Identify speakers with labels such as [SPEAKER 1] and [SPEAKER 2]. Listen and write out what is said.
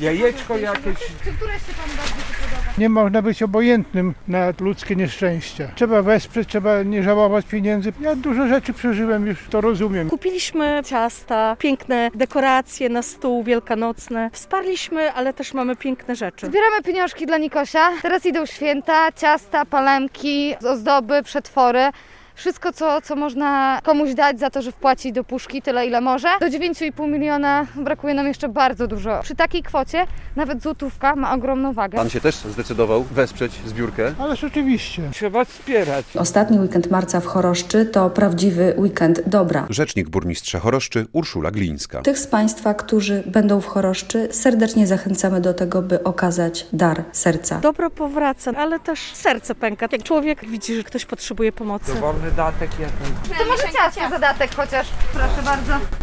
[SPEAKER 1] jajeczko jakieś.
[SPEAKER 2] Czy któreś się Panu bardziej podoba?
[SPEAKER 3] Nie można być obojętnym na ludzkie nieszczęścia. Trzeba wesprzeć, trzeba nie żałować pieniędzy. Ja dużo rzeczy przeżyłem, już to rozumiem.
[SPEAKER 4] Kupiliśmy ciasta, piękne dekoracje na stół wielkanocne. Wsparliśmy, ale też mamy piękne rzeczy.
[SPEAKER 2] Zbieramy pieniążki dla Nikosia. Teraz idą święta, ciasta, palemki, ozdoby, przetwory. Wszystko, co można komuś dać za to, że wpłaci do puszki tyle, ile może. Do 9,5 miliona brakuje nam jeszcze bardzo dużo. Przy takiej kwocie nawet złotówka ma ogromną wagę.
[SPEAKER 5] Pan się też zdecydował wesprzeć zbiórkę.
[SPEAKER 3] Ależ oczywiście.
[SPEAKER 1] Trzeba wspierać.
[SPEAKER 6] Ostatni weekend marca w Choroszczy to prawdziwy weekend dobra.
[SPEAKER 7] Rzecznik burmistrza Choroszczy Urszula Glińska.
[SPEAKER 6] Tych z Państwa, którzy będą w Choroszczy, serdecznie zachęcamy do tego, by okazać dar serca.
[SPEAKER 4] Dobro powraca, ale też serce pęka. Jak człowiek widzi, że ktoś potrzebuje pomocy.
[SPEAKER 1] Dowolny datek jakiś.
[SPEAKER 2] To może ciasto zadatek chociaż, proszę bardzo.